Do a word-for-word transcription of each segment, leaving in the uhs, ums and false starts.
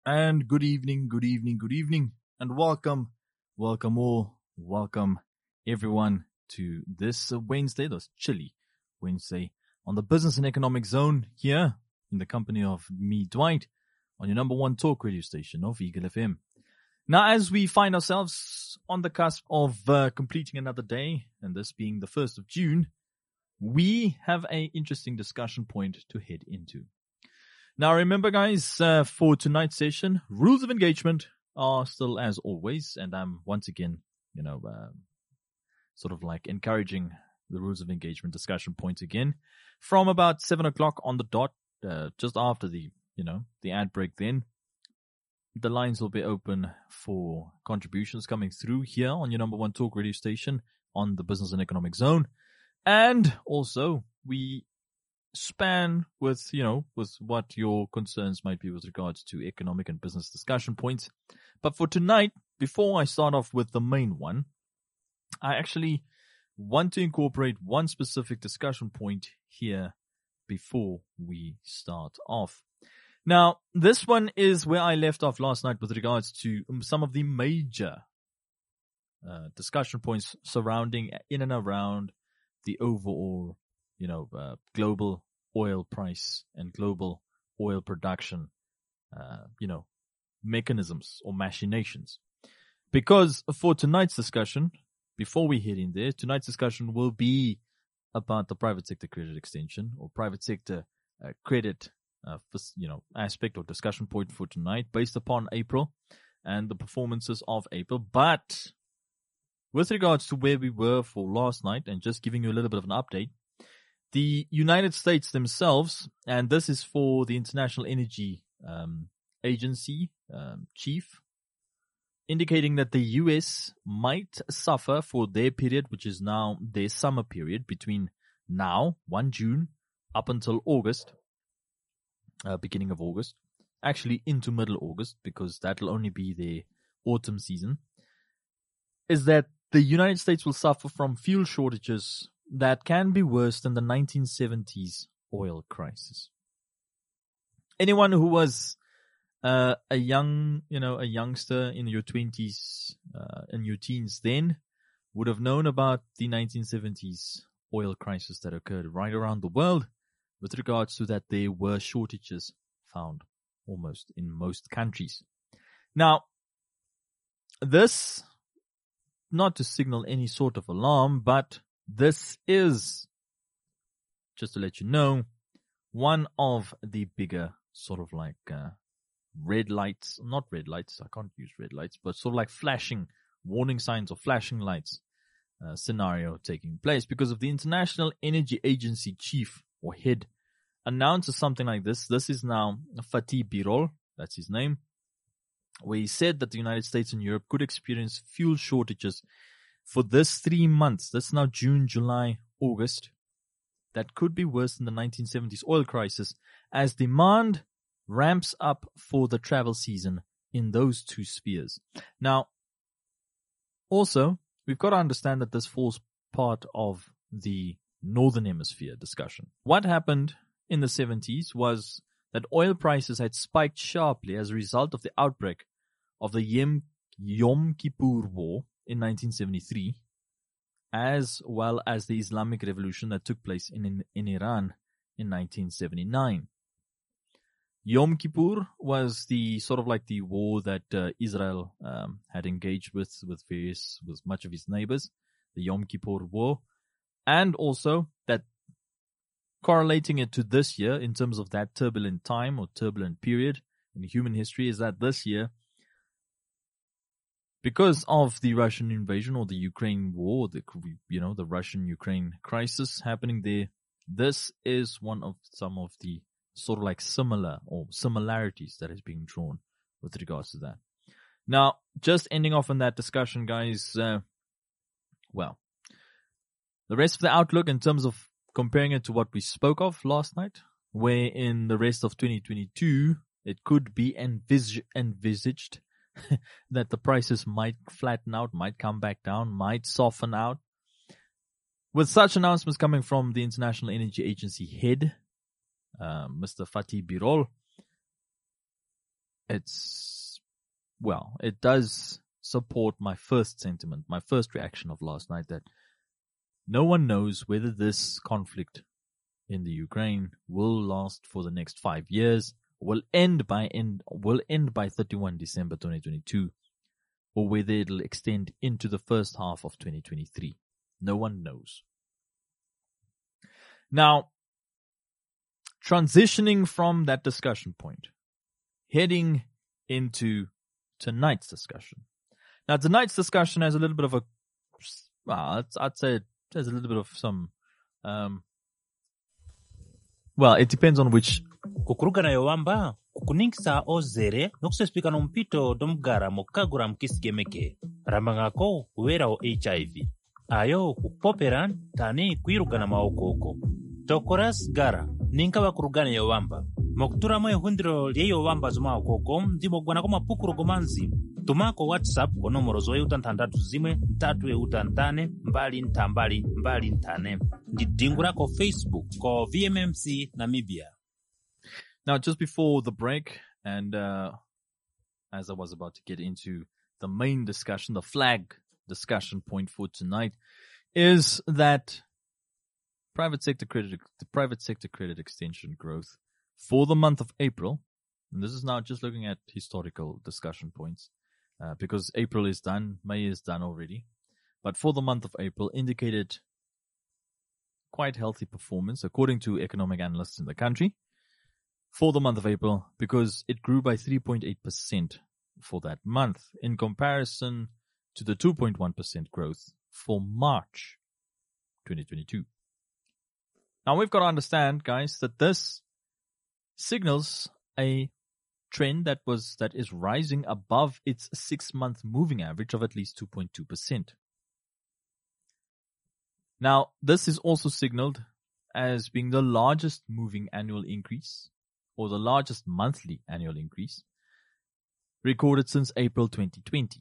And good evening, good evening, good evening, and welcome, welcome all, welcome everyone to this uh, Wednesday, this chilly Wednesday on the Business and Economic Zone here in the company of me, Dwight, on your number one talk radio station of Eagle F M. Now, as we find ourselves on the cusp of uh, completing another day, and this being the first of June, we have an interesting discussion point to head into. Now, remember, guys, uh, for tonight's session, rules of engagement are still as always, and I'm once again, you know, uh, sort of like encouraging the rules of engagement discussion points again from about seven o'clock on the dot, uh, just after the, you know, the ad break. Then the lines will be open for contributions coming through here on your number one talk radio station on the Business and Economic Zone, and also we span with, you know, with what your concerns might be with regards to economic and business discussion points. But for tonight, before I start off with the main one, I actually want to incorporate one specific discussion point here before we start off. Now, this one is where I left off last night with regards to some of the major uh, discussion points surrounding in and around the overall, you know, uh, global oil price and global oil production, uh, you know, mechanisms or machinations. Because for tonight's discussion, before we head in there, tonight's discussion will be about the private sector credit extension or private sector uh, credit, uh, you know, aspect or discussion point for tonight based upon April and the performances of April. But with regards to where we were for last night and just giving you a little bit of an update, the United States themselves, and this is for the International Energy um, Agency um, chief, indicating that the U S might suffer for their period, which is now their summer period, between now, first June, up until August, uh, beginning of August, actually into middle August, because that will only be their autumn season, is that the United States will suffer from fuel shortages that can be worse than the nineteen seventies oil crisis. Anyone who was uh, a young, you know, a youngster in your twenties, uh, in your teens then would have known about the nineteen seventies oil crisis that occurred right around the world with regards to that there were shortages found almost in most countries. Now, this, not to signal any sort of alarm, but this is, just to let you know, one of the bigger sort of like uh, red lights, not red lights, I can't use red lights, but sort of like flashing warning signs or flashing lights uh, scenario taking place because of the International Energy Agency chief or head announces something like this. This is now Fatih Birol, that's his name, where he said that the United States and Europe could experience fuel shortages for this three months, that's now June, July, August, that could be worse than the nineteen seventies oil crisis as demand ramps up for the travel season in those two spheres. Now, also, we've got to understand that this falls part of the Northern Hemisphere discussion. What happened in the seventies was that oil prices had spiked sharply as a result of the outbreak of the Yom, Yom Kippur War in nineteen seventy-three, as well as the Islamic Revolution that took place in, in, in Iran in nineteen seventy-nine. Yom Kippur was the sort of like the war that uh, Israel um, had engaged with with various, with much of its neighbors, the Yom Kippur War, and also that correlating it to this year in terms of that turbulent time or turbulent period in human history is that this year, because of the Russian invasion or the Ukraine war, the, you know, the Russian-Ukraine crisis happening there, this is one of some of the sort of like similar or similarities that is being drawn with regards to that. Now, just ending off on that discussion, guys, uh, well, the rest of the outlook in terms of comparing it to what we spoke of last night, where in the rest of twenty twenty-two, it could be envis- envisaged that the prices might flatten out, might come back down, might soften out. With such announcements coming from the International Energy Agency head, uh, Mister Fatih Birol, it's, well, it does support my first sentiment, my first reaction of last night, that no one knows whether this conflict in the Ukraine will last for the next five years, will end by end, will end by thirty-first December twenty twenty-two, or whether it'll extend into the first half of twenty twenty-three. No one knows. Now, transitioning from that discussion point, heading into tonight's discussion. Now, tonight's discussion has a little bit of a, well, I'd say it has a little bit of some, um, well, it depends on which. Kukurugana yowamba, kukunikisa ozere, nokusespika nompito domgara mokagura mkisigemeke, ramangako uwera o H I V. Ayo kupoperan tani kuirugana maokoko. Tokoras gara, ninka wakurugana yowamba. Moktura moe hundiro liye yowamba zuma okoko, ndimo gwana koma pukuro gomanzi. Tumako WhatsApp ko nomero zoe utantandatu zimwe, tatu e utantane, mbali ntambali, mbali ntane. Ndidingura ko Facebook, ko V M M C Namibia. Now, just before the break, and uh, as I was about to get into the main discussion, the flag discussion point for tonight is that private sector credit, the private sector credit extension growth for the month of April, and this is now just looking at historical discussion points, uh, because April is done, May is done already, but for the month of April indicated quite healthy performance according to economic analysts in the country for the month of April, because it grew by three point eight percent for that month in comparison to the two point one percent growth for March twenty twenty-two. Now, we've got to understand, guys, that this signals a trend that was that is rising above its six-month moving average of at least two point two percent. Now, this is also signaled as being the largest moving annual increase, or the largest monthly annual increase, recorded since April twenty twenty.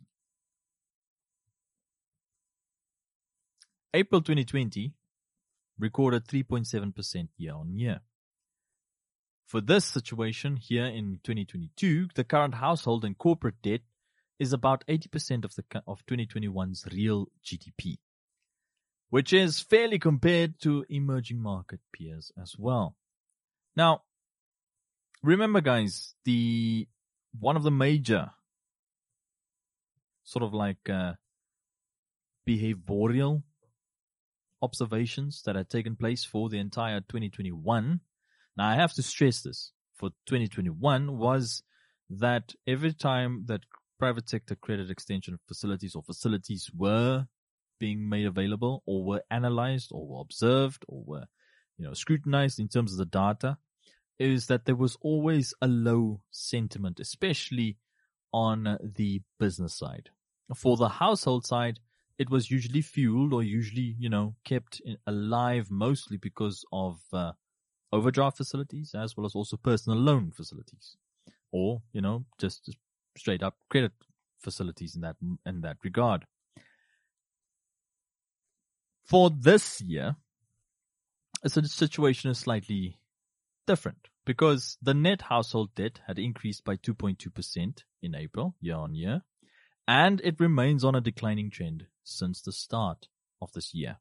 April twenty twenty recorded three point seven percent year-on-year. For this situation here in twenty twenty-two, the current household and corporate debt is about eighty percent of the of twenty twenty-one's real G D P, which is fairly compared to emerging market peers as well. Now, remember, guys, the one of the major sort of like uh, behavioral observations that had taken place for the entire twenty twenty-one. Now, I have to stress this for twenty twenty-one was that every time that private sector credit extension facilities or facilities were being made available or were analyzed or were observed or were, you know, scrutinized in terms of the data, is that there was always a low sentiment, especially on the business side. For the household side, it was usually fueled or usually, you know, kept in, alive mostly because of uh, overdraft facilities as well as also personal loan facilities, or, you know, just, just straight up credit facilities in that in that regard. For this year, the situation is slightly different because the net household debt had increased by two point two percent in April year on year, and it remains on a declining trend since the start of this year.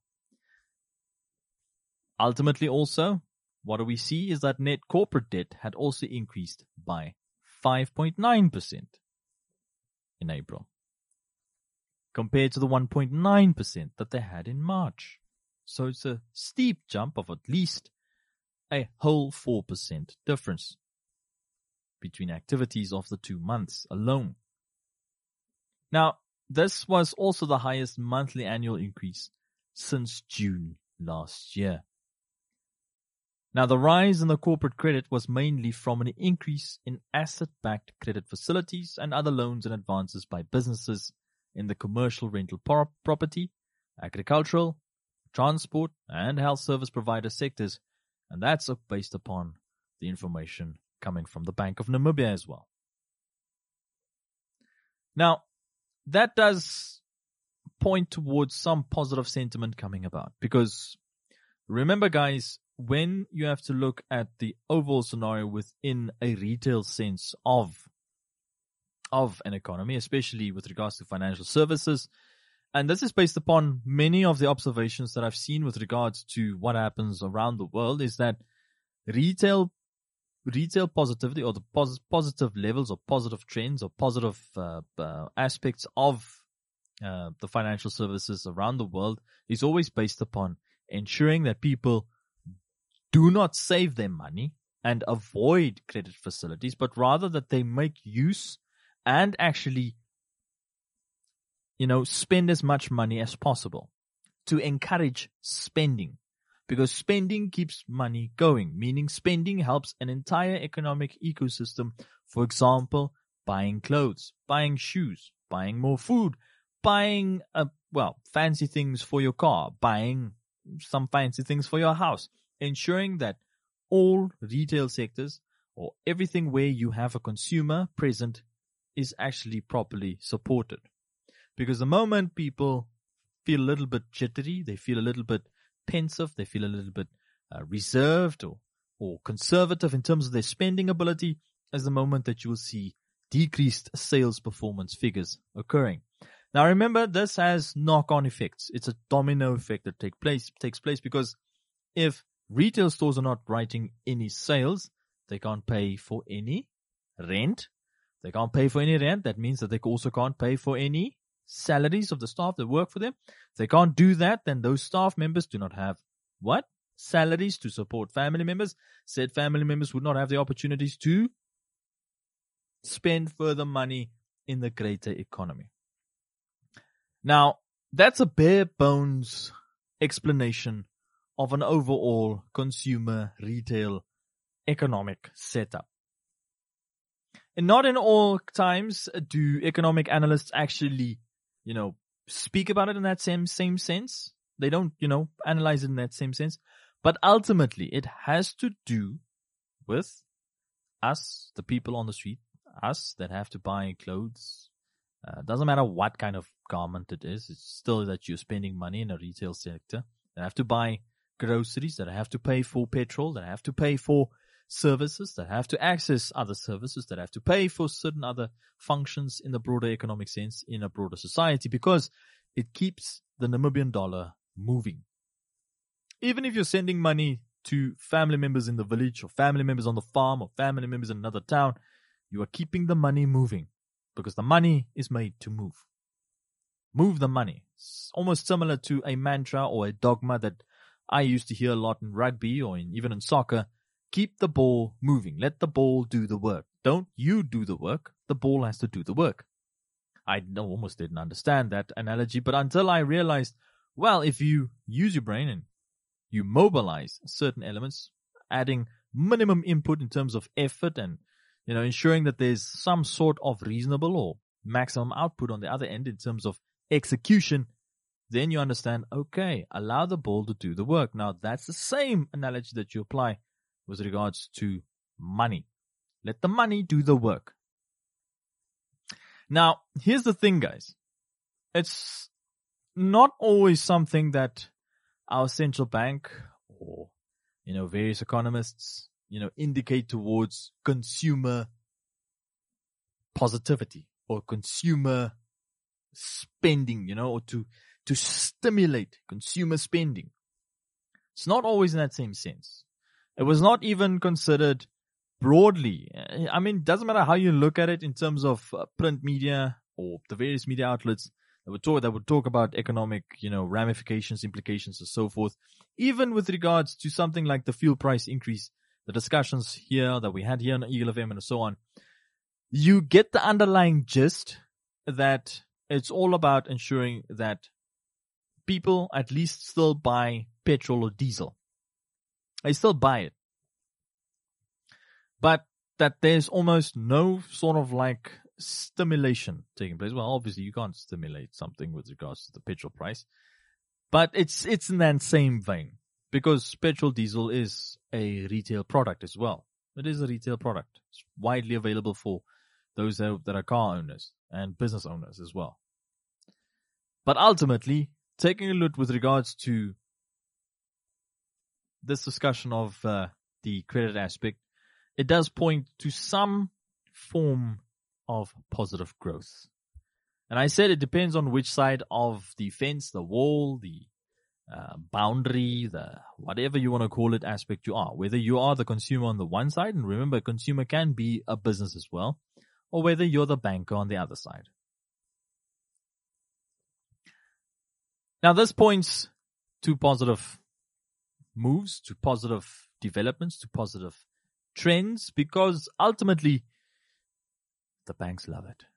Ultimately also, what do we see is that net corporate debt had also increased by five point nine percent in April, compared to the one point nine percent that they had in March. So it's a steep jump of at least a whole four percent difference between activities of the two months alone. Now, this was also the highest monthly annual increase since June last year. Now, the rise in the corporate credit was mainly from an increase in asset-backed credit facilities and other loans and advances by businesses in the commercial rental pro- property, agricultural, transport, and health service provider sectors, and that's based upon the information coming from the Bank of Namibia as well. Now, that does point towards some positive sentiment coming about, because remember, guys, when you have to look at the overall scenario within a retail sense of of an economy, especially with regards to financial services. And this is based upon many of the observations that I've seen with regards to what happens around the world, is that retail retail positivity, or the pos- positive levels or positive trends or positive uh, uh, aspects of uh, the financial services around the world is always based upon ensuring that people do not save their money and avoid credit facilities, but rather that they make use and actually you know, spend as much money as possible to encourage spending, because spending keeps money going, meaning spending helps an entire economic ecosystem. For example, buying clothes, buying shoes, buying more food, buying, uh, well, fancy things for your car, buying some fancy things for your house, ensuring that all retail sectors or everything where you have a consumer present is actually properly supported. Because the moment people feel a little bit jittery, they feel a little bit pensive, they feel a little bit uh, reserved or, or conservative in terms of their spending ability, is the moment that you will see decreased sales performance figures occurring. Now remember, this has knock-on effects. It's a domino effect that take place, takes place because if retail stores are not writing any sales, they can't pay for any rent. They can't pay for any rent. That means that they also can't pay for any salaries of the staff that work for them. If they can't do that, then those staff members do not have what? Salaries to support family members. Said family members would not have the opportunities to spend further money in the greater economy. Now, that's a bare bones explanation of an overall consumer retail economic setup. And not in all times do economic analysts actually you know, speak about it in that same, same sense. They don't, you know, analyze it in that same sense. But ultimately, it has to do with us, the people on the street, us that have to buy clothes. Uh, doesn't matter what kind of garment it is. It's still that you're spending money in a retail sector. They have to buy groceries, that have to pay for petrol, that have to pay for services, that have to access other services, that have to pay for certain other functions in the broader economic sense in a broader society, because it keeps the Namibian dollar moving. Even if you're sending money to family members in the village or family members on the farm or family members in another town, you are keeping the money moving because the money is made to move. Move the money. It's almost similar to a mantra or a dogma that I used to hear a lot in rugby or in, even in soccer. Keep the ball moving. Let the ball do the work. Don't you do the work. The ball has to do the work. I almost didn't understand that analogy, but until I realized, well, if you use your brain and you mobilize certain elements, adding minimum input in terms of effort and, you know, ensuring that there's some sort of reasonable or maximum output on the other end in terms of execution, then you understand, okay, allow the ball to do the work. Now, that's the same analogy that you apply with regards to money. Let the money do the work. Now, here's the thing, guys. It's not always something that our central bank or, you know, various economists, you know, indicate towards consumer positivity or consumer spending, you know, or to, to stimulate consumer spending. It's not always in that same sense. It was not even considered broadly. I mean, it doesn't matter how you look at it in terms of uh, print media or the various media outlets that would talk, that would talk about economic, you know, ramifications, implications, and so forth. Even with regards to something like the fuel price increase, the discussions here that we had here on Eagle F M and so on, you get the underlying gist that it's all about ensuring that people at least still buy petrol or diesel. They still buy it. But that there's almost no sort of like stimulation taking place. Well, obviously you can't stimulate something with regards to the petrol price, but it's, it's in that same vein because petrol diesel is a retail product as well. It is a retail product. It's widely available for those that are car owners and business owners as well. But ultimately, taking a look with regards to this discussion of uh, the credit aspect, it does point to some form of positive growth. And I said it depends on which side of the fence, the wall, the uh, boundary, the whatever you want to call it aspect you are. Whether you are the consumer on the one side, and remember, a consumer can be a business as well, or whether you're the banker on the other side. Now, this points to positive moves, to positive developments, to positive trends, because ultimately, the banks love it.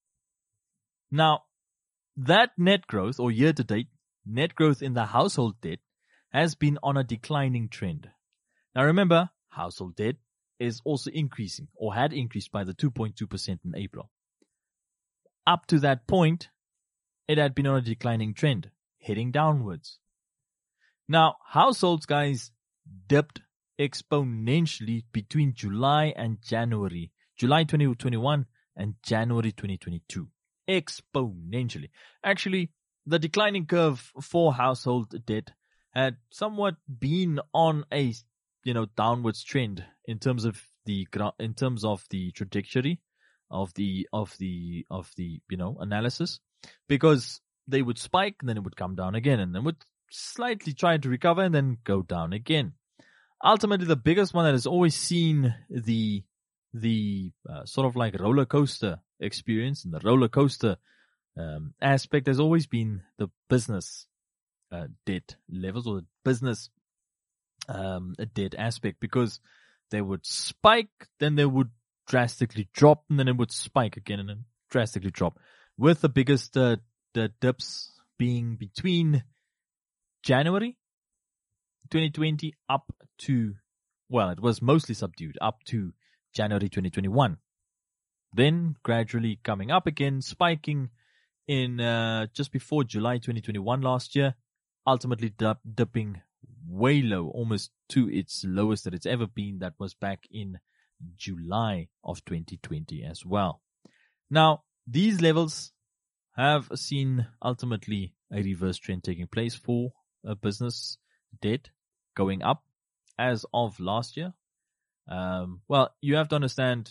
Now, that net growth, or year-to-date net growth in the household debt, has been on a declining trend. Now, remember, household debt is also increasing, or had increased by the two point two percent in April. Up to that point, it had been on a declining trend, heading downwards. Now, households, guys, dipped exponentially between July and January, July twenty twenty-one and January twenty twenty-two. Exponentially. Actually, the declining curve for household debt had somewhat been on a, you know, downwards trend in terms of the in terms of the trajectory of the of the of the you know analysis, because they would spike and then it would come down again, and then would slightly try to recover and then go down again. Ultimately, the biggest one that has always seen the the uh, sort of like roller coaster experience and the roller coaster um, aspect has always been the business uh, debt levels, or the business um, debt aspect, because they would spike, then they would drastically drop, and then it would spike again and then drastically drop, with the biggest uh, the dips being between January twenty twenty up to, well, it was mostly subdued up to January twenty twenty-one. Then gradually coming up again, spiking in uh, just before July twenty twenty-one last year, ultimately dip, dipping way low, almost to its lowest that it's ever been. That was back in July of twenty twenty as well. Now, these levels have seen ultimately a reverse trend taking place for a business debt going up as of last year. Um, well, you have to understand,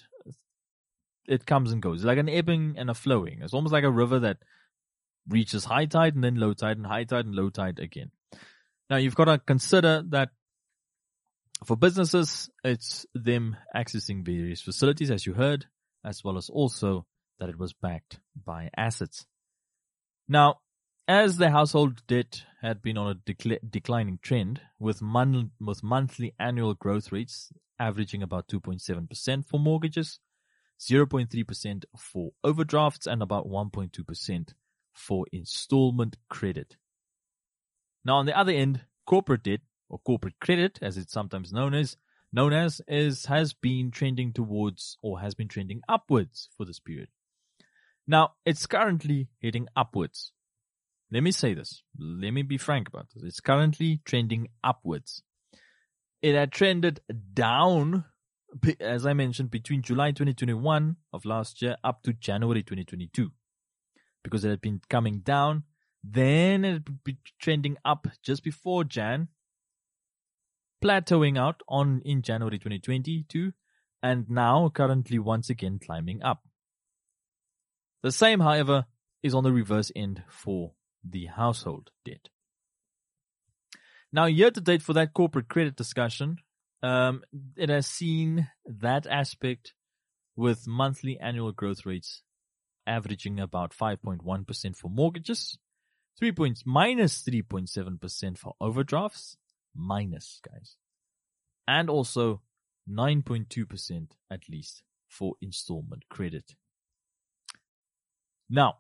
it comes and goes. It's like an ebbing and a flowing. It's almost like a river that reaches high tide and then low tide and high tide and low tide again. Now, you've got to consider that for businesses, it's them accessing various facilities, as you heard, as well as also that it was backed by assets. Now, as the household debt had been on a decl- declining trend, with, mon- with monthly annual growth rates averaging about two point seven percent for mortgages, zero point three percent for overdrafts, and about one point two percent for installment credit. Now, on the other end, corporate debt, or corporate credit, as it's sometimes known as, known as, is has been trending towards, or has been trending upwards for this period. Now, it's currently heading upwards. Let me say this. Let me be frank about this. It's currently trending upwards. It had trended down, as I mentioned, between July twenty twenty-one of last year up to January twenty twenty-two. Because it had been coming down, then it would be trending up just before Jan, plateauing out on in January twenty twenty-two, and now currently once again climbing up. The same, however, is on the reverse end for the household debt. Now, year to date for that corporate credit discussion, um, it has seen that aspect with monthly annual growth rates averaging about five point one percent for mortgages, three points minus three point seven percent for overdrafts, minus guys, and also nine point two percent at least for installment credit. Now,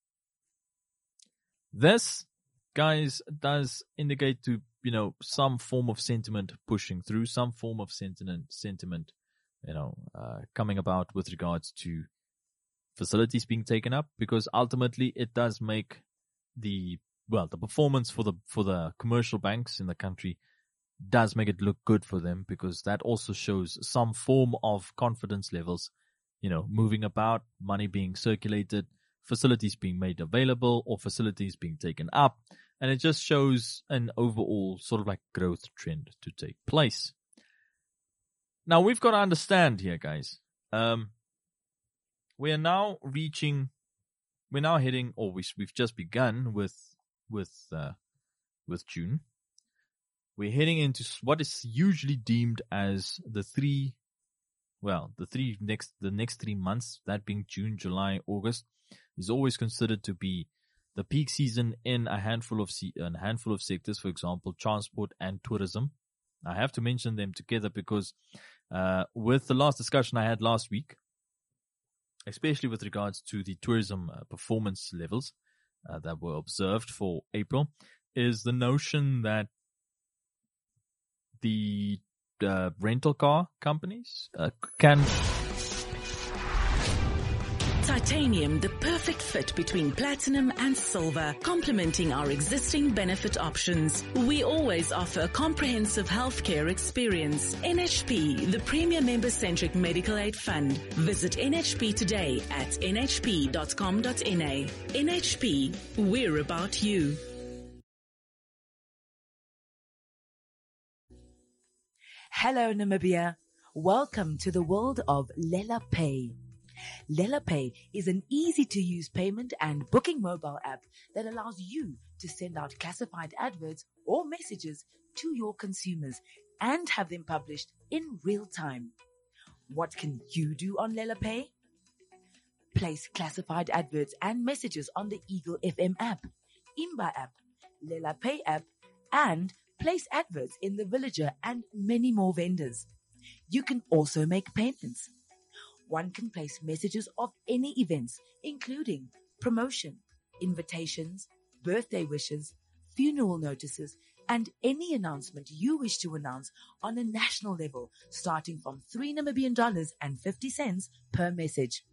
this, guys, does indicate to, you know, some form of sentiment pushing through, some form of sentiment, sentiment, you know, uh, coming about with regards to facilities being taken up, because ultimately it does make the, well, the performance for the, for the commercial banks in the country does make it look good for them, because that also shows some form of confidence levels, you know, moving about, money being circulated, facilities being made available, or facilities being taken up. And it just shows an overall sort of like growth trend to take place. Now, we've got to understand here, guys, um, we are now reaching, we're now heading, or we, we've just begun with, with, uh, with June. We're heading into what is usually deemed as the three, well, the three next, the next three months, that being June, July, August, is always considered to be the peak season in a handful of se- a handful of sectors, for example, transport and tourism. I have to mention them together because uh, with the last discussion I had last week, especially with regards to the tourism uh, performance levels uh, that were observed for April, is the notion that the uh, rental car companies uh, can... Titanium, the perfect fit between platinum and silver, complementing our existing benefit options. We always offer a comprehensive healthcare experience. N H P, the premier member-centric medical aid fund. Visit N H P today at n h p dot com dot n a. N H P, we're about you. Hello, Namibia. Welcome to the world of Lela Pay. Lela Pay is an easy-to-use payment and booking mobile app that allows you to send out classified adverts or messages to your consumers and have them published in real time. What can you do on Lela Pay? Place classified adverts and messages on the Eagle F M app, Imba app, Lela Pay app, and place adverts in the Villager and many more vendors. You can also make payments. One can place messages of any events, including promotion, invitations, birthday wishes, funeral notices, and any announcement you wish to announce on a national level, starting from three Namibian dollars and fifty cents per message.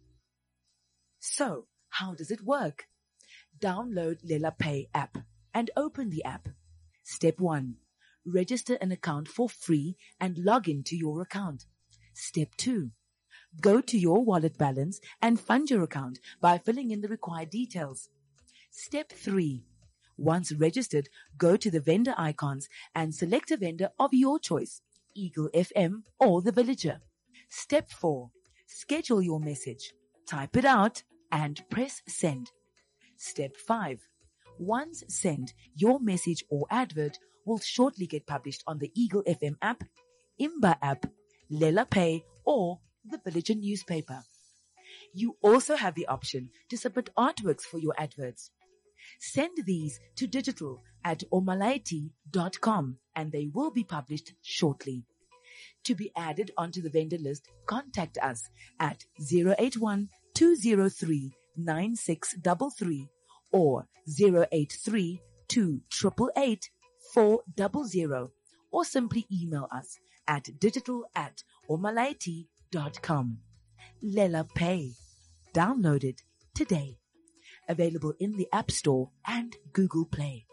So, how does it work? Download Lela Pay app and open the app. Step one. Register an account for free and log in to your account. Step two. Go to your wallet balance and fund your account by filling in the required details. Step three. Once registered, go to the vendor icons and select a vendor of your choice, Eagle F M or the Villager. Step four. Schedule your message. Type it out and press send. Step five. Once sent, your message or advert will shortly get published on the Eagle F M app, Imba app, Lela Pay, or the Villager newspaper. You also have the option to submit artworks for your adverts. Send these to digital at omalaiti dot com and they will be published shortly. To be added onto the vendor list, contact us at zero eight one, two zero three, nine six three three or zero eight three, two eight eight eight, four zero zero or simply email us at digital at omalaiti dot com. Lela Pay. Download it today. Available in the App Store and Google Play.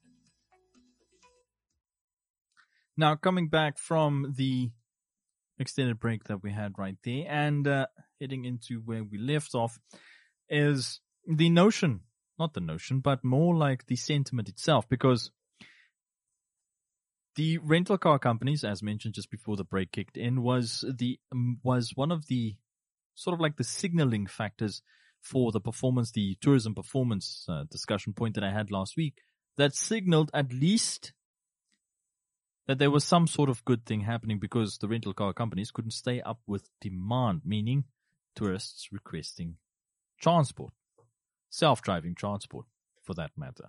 Now, coming back from the extended break that we had right there and uh, heading into where we left off is the notion, not the notion, but more like the sentiment itself, because the rental car companies, as mentioned just before the break kicked in, was the um, was one of the sort of like the signaling factors for the performance, the tourism performance uh, discussion point that I had last week, that signaled at least that there was some sort of good thing happening because the rental car companies couldn't stay up with demand, meaning tourists requesting transport, self-driving transport for that matter.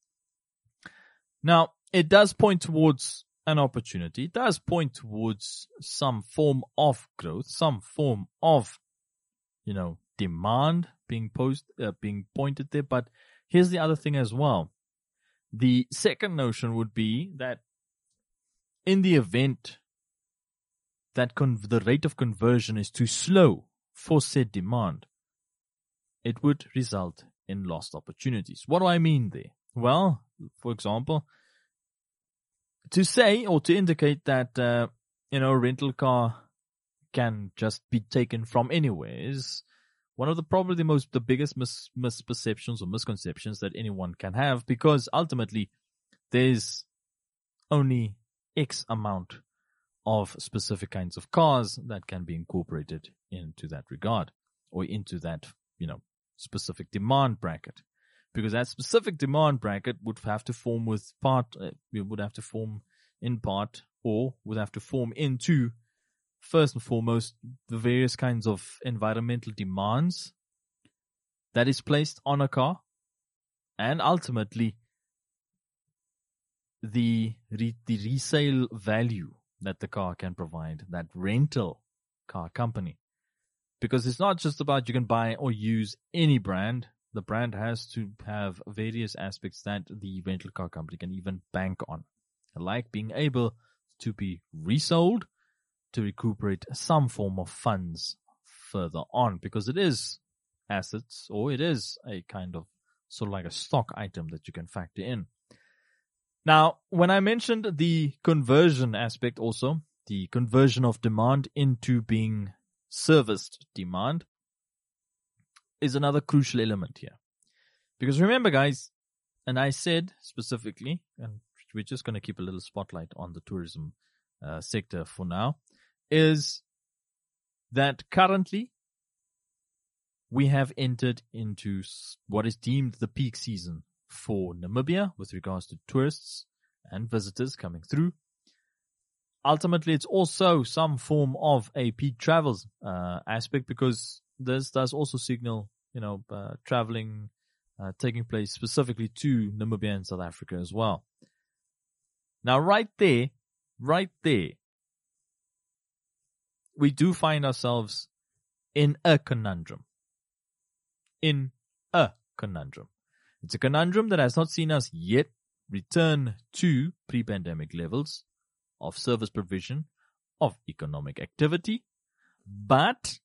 Now, it does point towards an opportunity. It does point towards some form of growth, some form of, you know, demand being posed, uh, being pointed there. But here's the other thing as well. The second notion would be that in the event that con- the rate of conversion is too slow for said demand, it would result in lost opportunities. What do I mean there? Well, for example, to say or to indicate that, uh, you know, a rental car can just be taken from anywhere is one of the probably the most, the biggest mis- misperceptions or misconceptions that anyone can have, because ultimately there's only X amount of specific kinds of cars that can be incorporated into that regard. or into that, you know, specific demand bracket. Because that specific demand bracket would have to form with part, uh, it would have to form in part, or would have to form into, first and foremost, the various kinds of environmental demands that is placed on a car, and ultimately the re- the resale value that the car can provide, that rental car company. Because it's not just about you can buy or use any brand. The brand has to have various aspects that the rental car company can even bank on, like being able to be resold to recuperate some form of funds further on, because it is assets, or it is a kind of sort of like a stock item that you can factor in. Now, when I mentioned the conversion aspect also, the conversion of demand into being serviced demand is another crucial element here. Because remember, guys, and I said specifically, and we're just going to keep a little spotlight on the tourism uh, sector for now, is that currently we have entered into what is deemed the peak season for Namibia with regards to tourists and visitors coming through. Ultimately, it's also some form of a peak travels uh, aspect, because this does also signal, you know, uh, traveling uh, taking place specifically to Namibia and South Africa as well. Now, right there, right there, we do find ourselves in a conundrum. In a conundrum. It's a conundrum that has not seen us yet return to pre-pandemic levels of service provision, of economic activity, but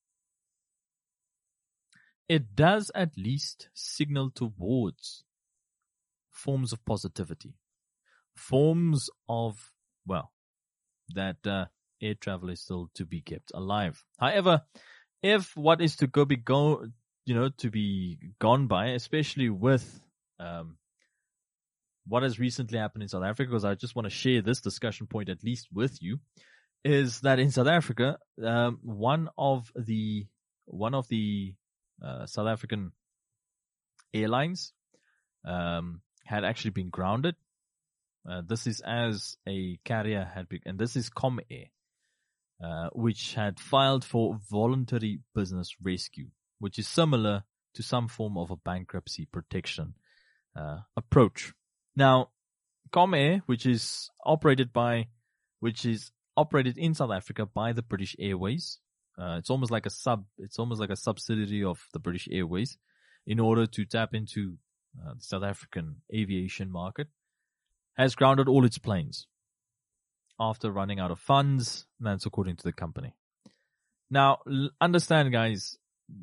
it does at least signal towards forms of positivity, forms of, well, that uh, air travel is still to be kept alive. However, if what is to go be go, you know, to be gone by, especially with um, what has recently happened in South Africa, because I just want to share this discussion point at least with you, is that in South Africa, um, one of the one of the uh, South African airlines um, had actually been grounded. Uh, this is as a carrier had been, and this is Comair, uh, which had filed for voluntary business rescue, which is similar to some form of a bankruptcy protection uh, approach. Now, Comair, which is operated by, which is operated in South Africa by the British Airways, uh, it's almost like a sub, it's almost like a subsidiary of the British Airways, in order to tap into uh, the South African aviation market, has grounded all its planes after running out of funds. That's according to the company. Now, understand, guys,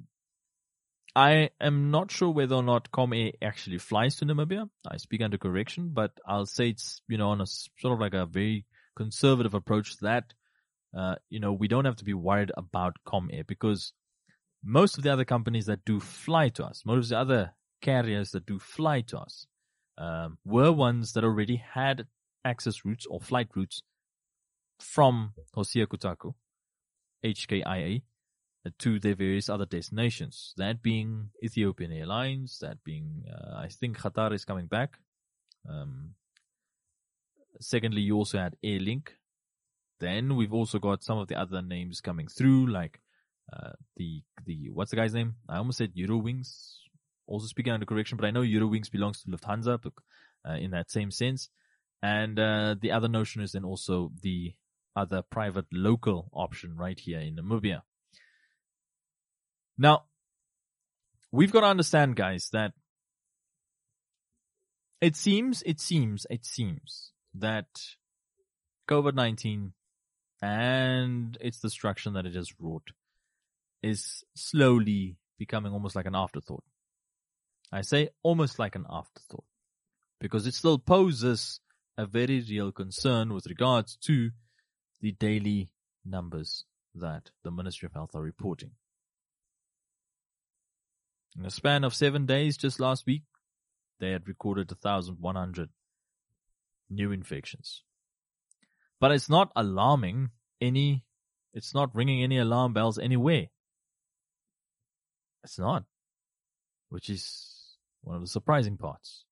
I am not sure whether or not Comair actually flies to Namibia. I speak under correction, but I'll say it's, you know, on a sort of like a very conservative approach that, uh, you know, we don't have to be worried about Comair, because most of the other companies that do fly to us, most of the other carriers that do fly to us, um, were ones that already had access routes or flight routes from Hosea Kutaku, H K I A, to their various other destinations. That being Ethiopian Airlines, that being, uh, I think Qatar is coming back. Um, secondly, you also had Airlink. Then we've also got some of the other names coming through, like uh, the, the what's the guy's name? I almost said Eurowings. Also speaking under correction, but I know Eurowings belongs to Lufthansa uh, in that same sense. And uh, the other notion is then also the other private local option right here in Namibia. Now, we've got to understand, guys, that it seems, it seems, it seems that COVID nineteen and its destruction that it has wrought is slowly becoming almost like an afterthought. I say almost like an afterthought, because it still poses a very real concern with regards to the daily numbers that the Ministry of Health are reporting. In a span of seven days just last week, they had recorded one thousand one hundred new infections. But it's not alarming any, it's not ringing any alarm bells anywhere. It's not, which is one of the surprising parts.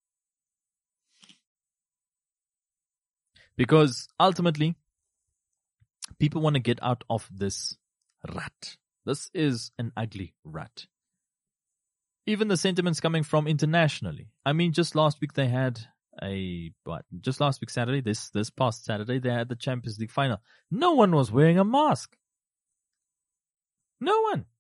Because ultimately, people want to get out of this rut. This is an ugly rut. Even the sentiments coming from internationally. I mean, just last week they had a, what, just last week Saturday, this, this past Saturday, they had the Champions League final. No one was wearing a mask. No one.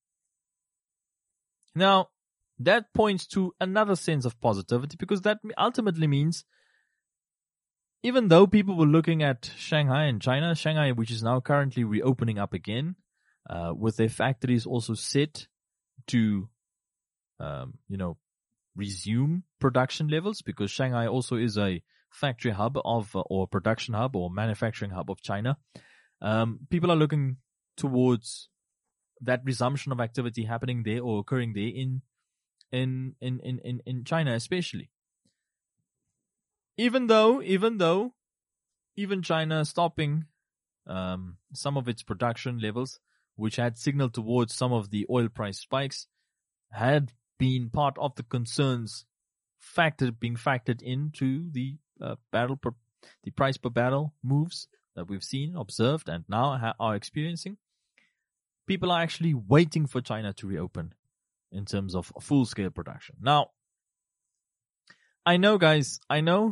Now, that points to another sense of positivity, because that ultimately means, even though people were looking at Shanghai and China, Shanghai, which is now currently reopening up again, uh, with their factories also set to, um, you know, resume production levels, because Shanghai also is a factory hub of, uh, or production hub or manufacturing hub of China. Um, people are looking towards that resumption of activity happening there or occurring there in, in, in, in, in, in China especially. Even though, even though, even China stopping, um, some of its production levels, which had signaled towards some of the oil price spikes, had been part of the concerns factored, being factored into the, uh, barrel per, the price per barrel moves that we've seen, observed, and now ha- are experiencing. People are actually waiting for China to reopen in terms of full-scale production. Now, I know, guys, I know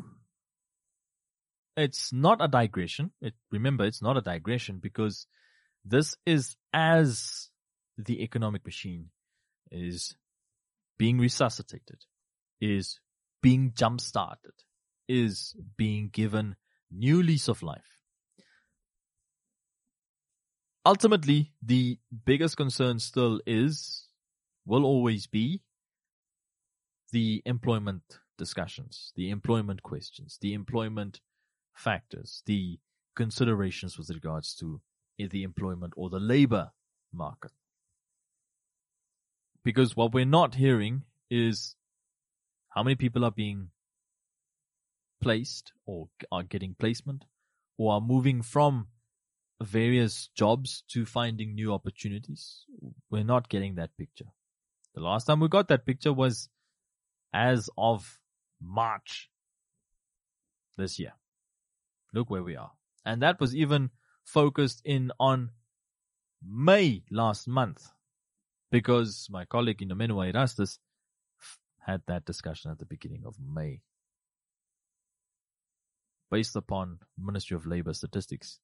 it's not a digression. It, remember, it's not a digression, because this is as the economic machine is being resuscitated, is being jump-started, is being given new lease of life. Ultimately, the biggest concern still is, will always be, the employment discussions, the employment questions, the employment factors, the considerations with regards to the employment or the labor market. Because what we're not hearing is how many people are being placed or are getting placement or are moving from various jobs to finding new opportunities. We're not getting that picture. The last time we got that picture was as of March this year. Look where we are. And that was even focused in on May last month, because my colleague Inomenua Erastus had that discussion at the beginning of May, based upon Ministry of Labour statistics.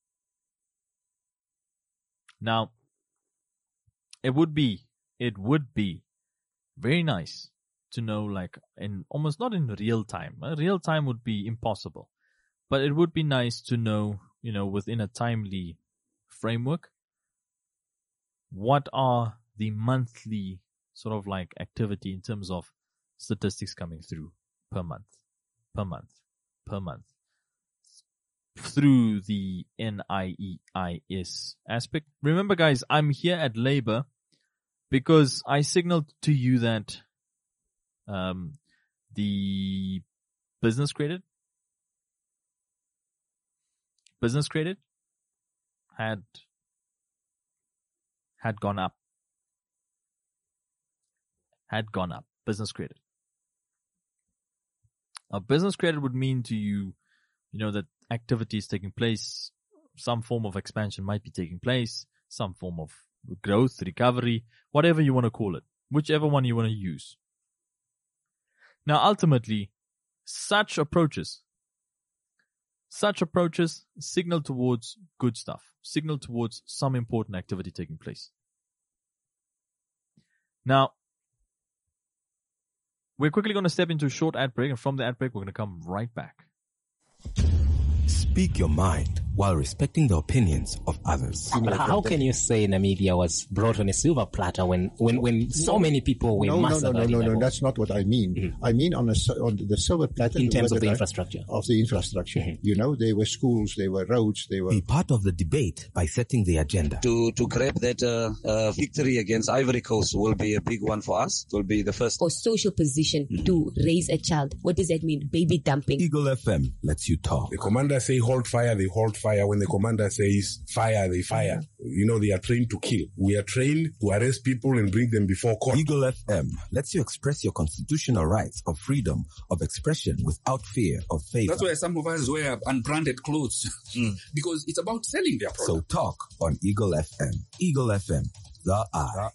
Now, it would be, it would be very nice to know, like, in almost not in real time. Real time would be impossible, but it would be nice to know, you know, within a timely framework, what are the monthly sort of like activity in terms of statistics coming through per month, per month, per month. Through the N I E I S aspect. Remember, guys, I'm here at Labour because I signaled to you that um, the business credit, business credit had had gone up, had gone up. Business credit. Now, business credit would mean to you, you know, that activity is taking place, some form of expansion might be taking place, some form of growth, recovery, whatever you want to call it, whichever one you want to use. Now, ultimately, such approaches, such approaches signal towards good stuff, signal towards some important activity taking place. Now, we're quickly going to step into a short ad break, and from the ad break, we're going to come right back. Speak your mind while respecting the opinions of others. But how can you say Namibia was brought on a silver platter when, when, when so no, many people were no, massacred? No, no, no, no, no, no, that's not what I mean. Mm-hmm. I mean on, a, on the silver platter. In terms of the infrastructure. Of the infrastructure. Mm-hmm. You know, there were schools, there were roads, there were... Be part of the debate by setting the agenda. To to grab that uh, uh, victory against Ivory Coast will be a big one for us. It will be the first. For social position mm-hmm. to raise a child. What does that mean? Baby dumping. Eagle F M lets you talk. The commander say hold fire, they hold fire. fire. When the commander says fire, they fire. You know, they are trained to kill. We are trained to arrest people and bring them before court. Eagle F M lets you express your constitutional rights of freedom of expression without fear of favor. That's why some of us wear unbranded clothes mm. because it's about selling their product. So talk on Eagle F M. Eagle F M, the eye.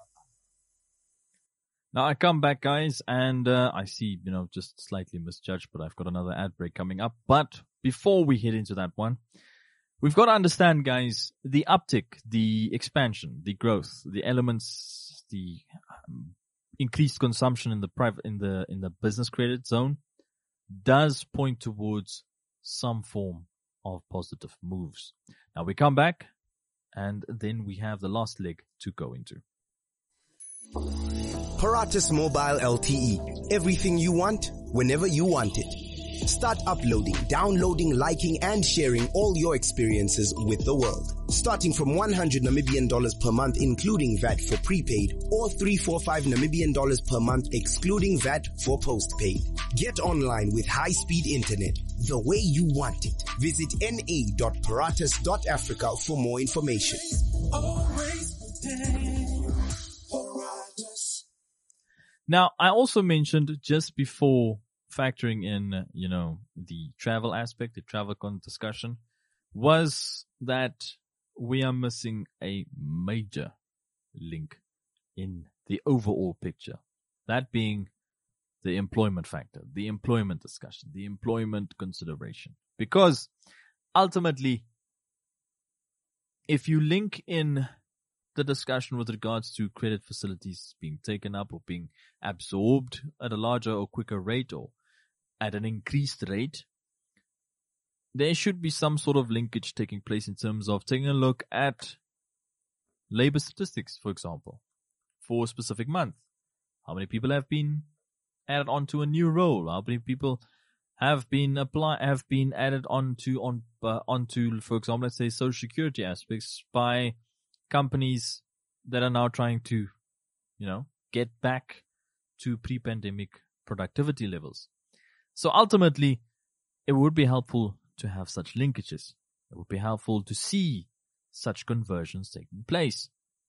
Now I come back, guys, and uh, I see, you know, just slightly misjudged, but I've got another ad break coming up. But before we head into that one, we've got to understand, guys, the uptick, the expansion, the growth, the elements, the um, increased consumption in the private, in the in the business credit zone, does point towards some form of positive moves. Now we come back, and then we have the last leg to go into. Paratus Mobile L T E. Everything you want, whenever you want it. Start uploading, downloading, liking, and sharing all your experiences with the world. Starting from one hundred Namibian dollars per month, including V A T for prepaid, or three hundred forty-five Namibian dollars per month, excluding V A T for postpaid. Get online with high-speed internet, the way you want it. Visit n a dot paratus dot africa for more information. Always Now, I also mentioned just before factoring in, you know, the travel aspect, the travel con discussion, was that we are missing a major link in the overall picture. That being the employment factor, the employment discussion, the employment consideration. Because ultimately, if you link in the discussion with regards to credit facilities being taken up or being absorbed at a larger or quicker rate or at an increased rate, there should be some sort of linkage taking place in terms of taking a look at labor statistics, for example, for a specific month. How many people have been added onto a new role? How many people have been apply have been added onto on uh, onto, for example, let's say social security aspects by companies that are now trying to, you know, get back to pre-pandemic productivity levels. So ultimately, it would be helpful to have such linkages. It would be helpful to see such conversions taking place.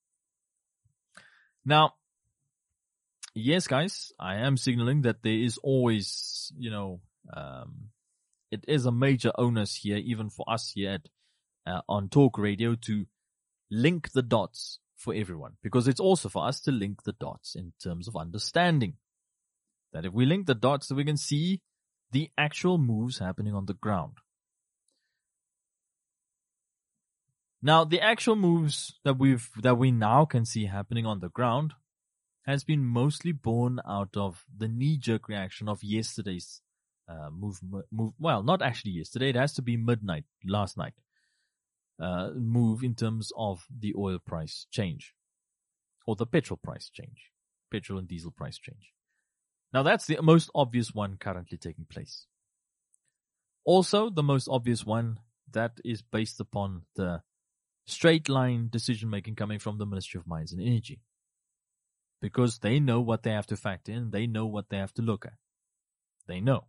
Now, yes, guys, I am signaling that there is always, you know, um, it is a major onus here, even for us here at, uh, on Talk Radio, to link the dots for everyone, because it's also for us to link the dots in terms of understanding that if we link the dots, we can see the actual moves happening on the ground. Now, the actual moves that we've that we now can see happening on the ground has been mostly born out of the knee-jerk reaction of yesterday's uh, move, move. Well, not actually yesterday. It has to be midnight last night. Uh, move in terms of the oil price change or the petrol price change, petrol and diesel price change. Now that's the most obvious one currently taking place. Also, the most obvious one that is based upon the straight line decision making coming from the Ministry of Mines and Energy, because they know what they have to factor in, they know what they have to look at. They know.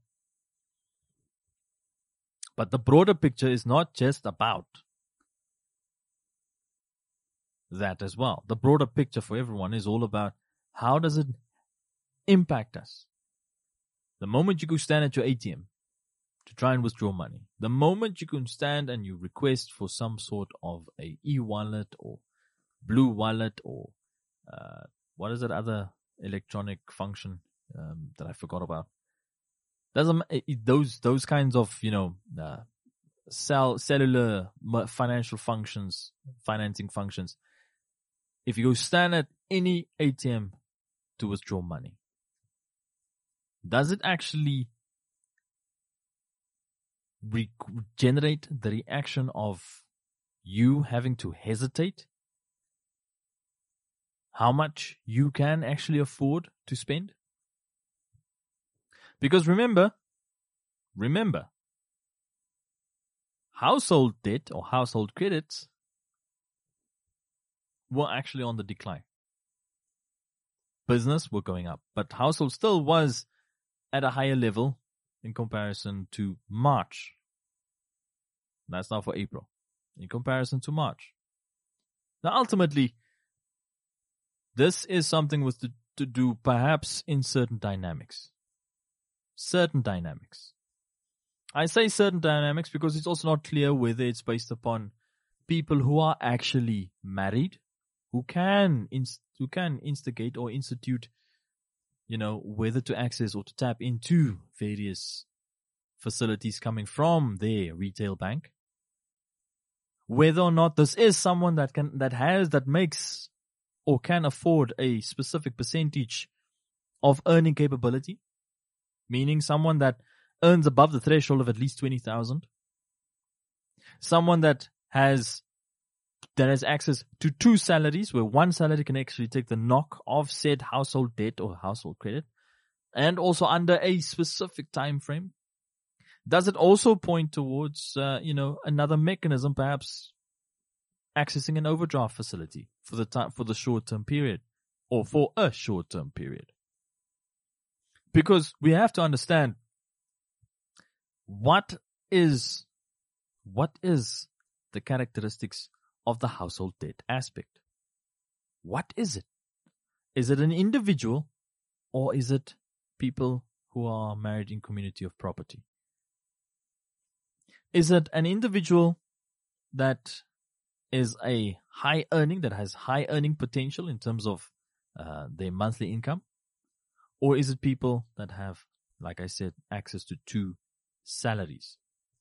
But the broader picture is not just about that as well. The broader picture for everyone is all about how does it impact us. The moment you go stand at your A T M to try and withdraw money, the moment you can stand and you request for some sort of a e-wallet or blue wallet or uh, what is that other electronic function um, that I forgot about? Doesn't it, those those kinds of, you know, uh, cell cellular financial functions, financing functions. If you go stand at any A T M to withdraw money, does it actually re- generate the reaction of you having to hesitate how much you can actually afford to spend? Because remember, remember, household debt or household credits were actually on the decline. Business were going up, but household still was at a higher level in comparison to March. That's now for April, in comparison to March. Now, ultimately, this is something with to, to do perhaps in certain dynamics. Certain dynamics. I say certain dynamics because it's also not clear whether it's based upon people who are actually married, who can inst- who can instigate or institute, you know, whether to access or to tap into various facilities coming from their retail bank. Whether or not this is someone that can, that has, that makes or can afford a specific percentage of earning capability, meaning someone that earns above the threshold of at least twenty thousand. Someone that has, that has access to two salaries, where one salary can actually take the knock of said household debt or household credit, and also under a specific time frame. Does it also point towards, uh, you know, another mechanism, perhaps accessing an overdraft facility for the time, for the short-term period, or for a short-term period? Because we have to understand what is, what is the characteristics of the household debt aspect. What is it? Is it an individual, or is it people who are married in community of property? Is it an individual that is a high earning, that has high earning potential in terms of uh, their monthly income? Or is it people that have, like I said, access to two salaries?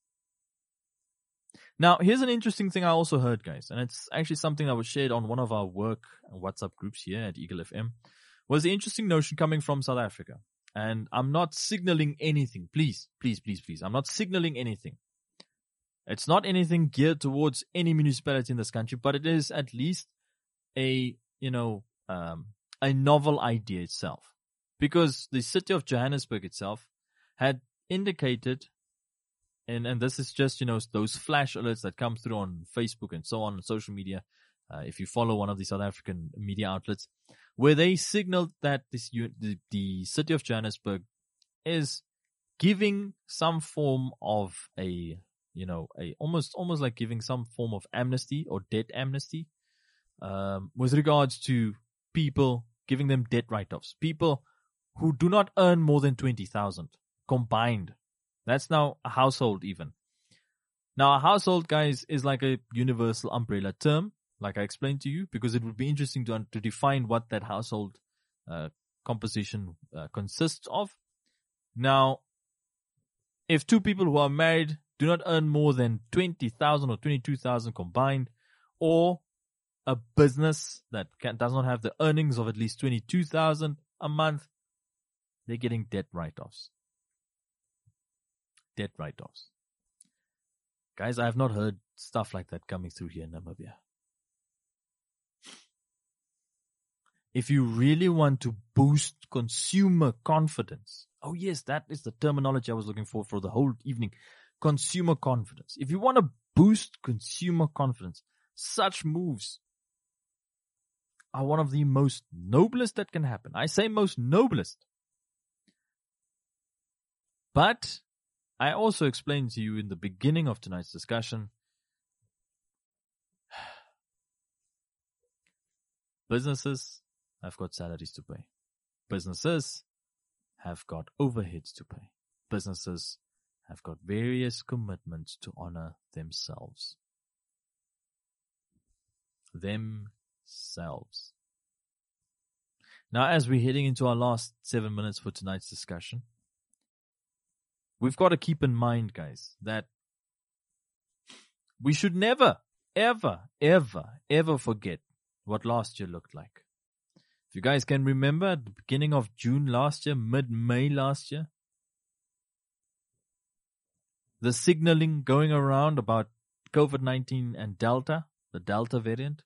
Now, here's an interesting thing I also heard, guys, and it's actually something that was shared on one of our work WhatsApp groups here at Eagle F M, was the interesting notion coming from South Africa. And I'm not signaling anything. Please, please, please, please. I'm not signaling anything. It's not anything geared towards any municipality in this country, but it is at least a, you know, um, a novel idea itself. Because the city of Johannesburg itself had indicated, and, and this is just, you know, those flash alerts that come through on Facebook and so on, on social media, uh, if you follow one of the South African media outlets, where they signaled that this the, the city of Johannesburg is giving some form of a, you know, a almost almost like giving some form of amnesty or debt amnesty um, with regards to people, giving them debt write-offs. People who do not earn more than twenty thousand combined. That's now a household even. Now, a household, guys, is like a universal umbrella term, like I explained to you, because it would be interesting to, to define what that household uh, composition uh, consists of. Now, if two people who are married do not earn more than twenty thousand or twenty-two thousand combined, or a business that can, does not have the earnings of at least twenty-two thousand a month, they're getting debt write-offs. Debt write-offs. Guys, I have not heard stuff like that coming through here in Namibia. If you really want to boost consumer confidence, oh yes, that is the terminology I was looking for for the whole evening. Consumer confidence. If you want to boost consumer confidence, such moves are one of the most noblest that can happen. I say most noblest. But I also explained to you in the beginning of tonight's discussion, businesses have got salaries to pay. Businesses have got overheads to pay. Businesses have got various commitments to honor themselves. Themselves. Now, as we're heading into our last seven minutes for tonight's discussion, we've got to keep in mind, guys, that we should never, ever, ever, ever forget what last year looked like. If you guys can remember, at the beginning of June last year, mid-May last year, the signaling going around about COVID nineteen and Delta, the Delta variant,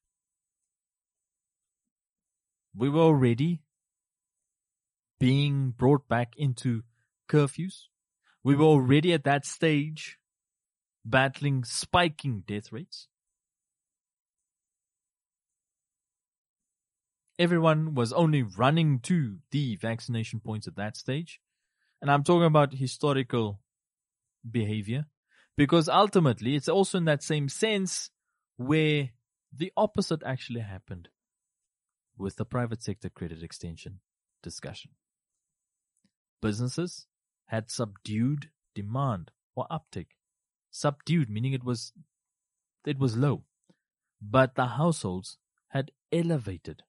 we were already being brought back into curfews. We were already at that stage battling spiking death rates. Everyone was only running to the vaccination points at that stage. And I'm talking about historical behavior, Because ultimately, it's also in that same sense where the opposite actually happened with the private sector credit extension discussion. Businesses had subdued demand or uptake. Subdued, meaning it was, it was low. But the households had elevated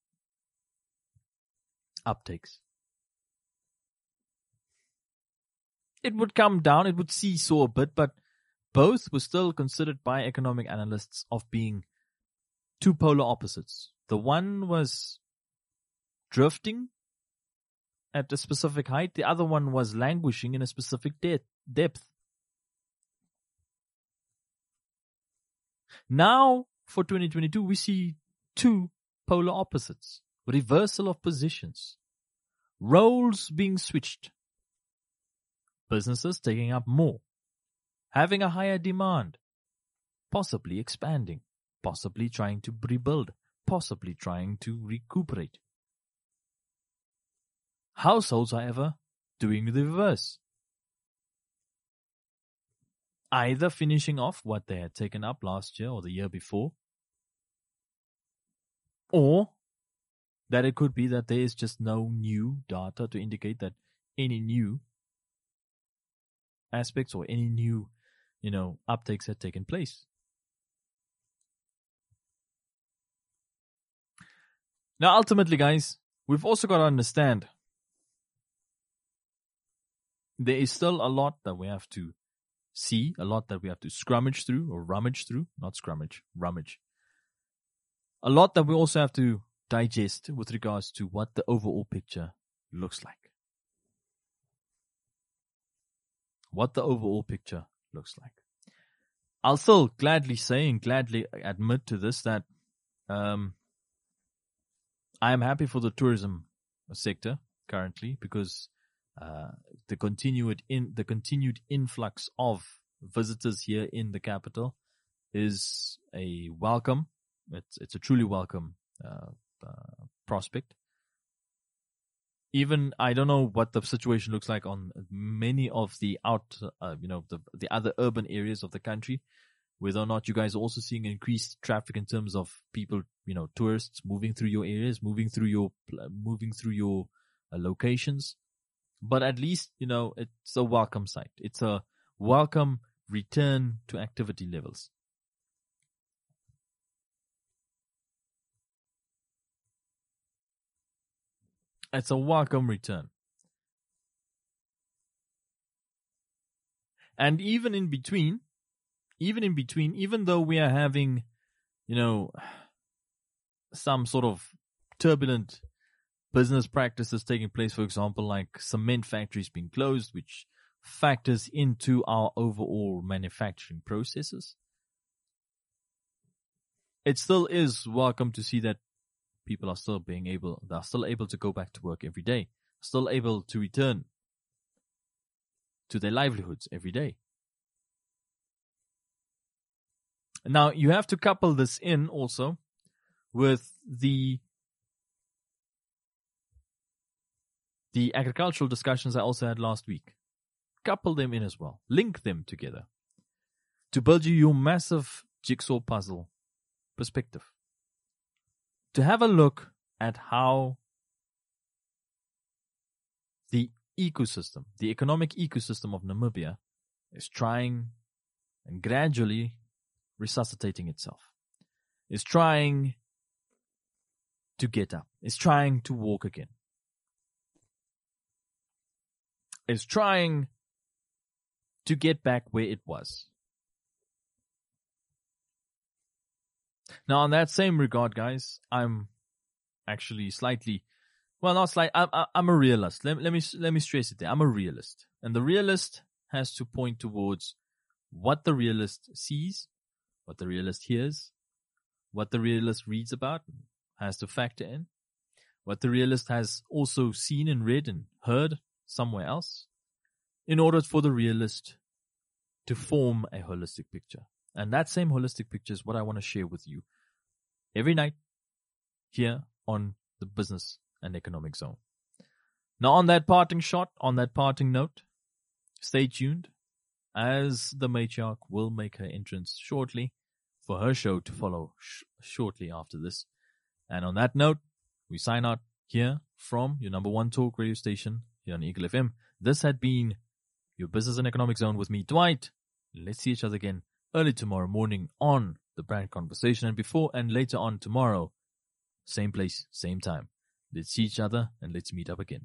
uptakes. It would come down, it would seesaw a bit, but both were still considered by economic analysts of being two polar opposites. The one was drifting at a specific height, the other one was languishing in a specific de- depth. Now, for twenty twenty-two, we see two polar opposites, reversal of positions, roles being switched, businesses taking up more, having a higher demand, possibly expanding, possibly trying to rebuild, possibly trying to recuperate. Households, however, doing the reverse. Either finishing off what they had taken up last year or the year before, or that it could be that there is just no new data to indicate that any new aspects or any new, you know, uptakes had taken place. Now, ultimately, guys, we've also got to understand there is still a lot that we have to see, a lot that we have to scrummage through or rummage through, not scrummage, rummage. A lot that we also have to digest with regards to what the overall picture looks like. What the overall picture looks like. I'll still gladly say and gladly admit to this that um, I am happy for the tourism sector currently because uh, the continued in the continued influx of visitors here in the capital is a welcome. It's it's a truly welcome uh, uh, prospect. Even I don't know what the situation looks like on many of the out, uh, you know, the the other urban areas of the country, whether or not you guys are also seeing increased traffic in terms of people, you know, tourists moving through your areas, moving through your moving through your uh, locations. But at least, you know, it's a welcome sight. It's a welcome return to activity levels. It's a welcome return. And even in between, even in between, even though we are having, you know, some sort of turbulent business practices taking place, for example, like cement factories being closed, which factors into our overall manufacturing processes, it still is welcome to see that people are still being able, they're still able to go back to work every day, still able to return to their livelihoods every day. Now, you have to couple this in also with the the agricultural discussions I also had last week. Couple them in as well. Link them together to build you your massive jigsaw puzzle perspective. To have a look at how the ecosystem, the economic ecosystem of Namibia is trying and gradually resuscitating itself. Is trying to get up. Is trying to walk again. Is trying to get back where it was. Now, on that same regard, guys, I'm actually slightly, well, not slight. I'm, I'm a realist. Let, let me let me stress it there. I'm a realist, and the realist has to point towards what the realist sees, what the realist hears, what the realist reads about, has to factor in, what the realist has also seen and read and heard somewhere else, in order for the realist to form a holistic picture. And that same holistic picture is what I want to share with you every night here on the Business and Economic Zone. Now, on that parting shot, on that parting note, stay tuned. as the matriarch will make her entrance shortly for her show to follow sh- shortly after this. And on that note, we sign out here from your number one talk radio station here on Eagle F M. This had been your Business and Economic Zone with me, Dwight. Let's see each other again early tomorrow morning on the Brand Conversation, and before and later on tomorrow, same place, same time. Let's see each other and let's meet up again.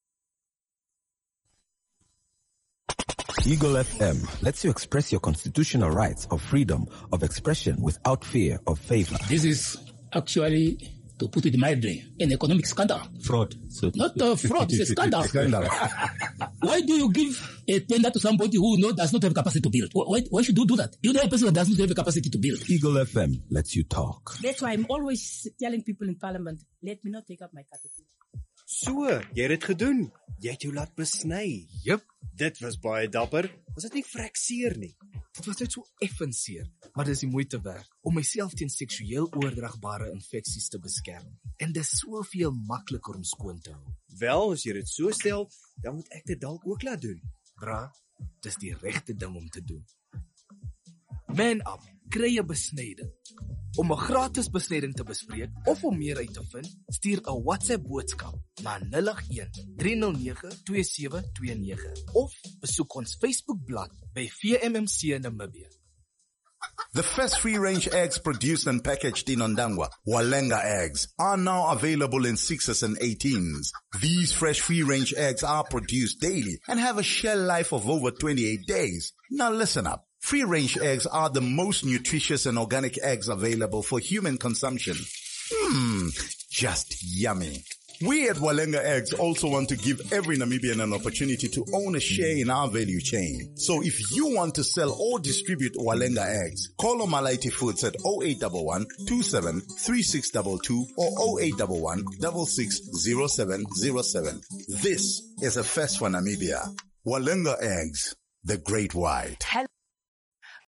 Eagle F M lets you express your constitutional rights of freedom of expression without fear of favor. This is actually, to put it mildly, an economic scandal. Fraud. So not a fraud, it's a scandal. Scandal. Why do you give a tender to somebody who no, does not have capacity to build? Why, why should you do that? You know a person that does not have the capacity to build. Eagle F M lets you talk. That's why I'm always telling people in parliament, let me not take up my caterpillar. So, jy het dit gedoen. Jy het jou laat besny. Jep. Dit was baie dapper. Was dit nie frakseer nie? Dit was net so effens seer, maar dis die moeite werd om myself teen seksueel oordraagbare infeksies te beskerm. En dis soveel makliker om skoon te hou. Wel, as jy dit so stel, dan moet ek dit dalk ook laat doen. Bra, dis die regte ding om te doen. Man up, kry 'n besnyding. Om 'n gratis besnyding te bespreek of om meer uit te vind, stuur 'n WhatsApp boodskap na nul agt een, drie nul nege, twee sewe twee nege of besoek ons Facebookblad by V M M C Namibia. The first free-range eggs produced and packaged in Ondangwa, Walenga eggs, are now available in sixes and eighteens. These fresh free-range eggs are produced daily and have a shell life of over twenty-eight days. Now listen up. Free-range eggs are the most nutritious and organic eggs available for human consumption. Mmm, just yummy. We at Walenga Eggs also want to give every Namibian an opportunity to own a share in our value chain. So if you want to sell or distribute Walenga Eggs, call Omalaiti Foods at zero eight one one, two seven three six two two or zero eight one one, six six zero seven zero seven. This is a first for Namibia. Walenga Eggs, the great white.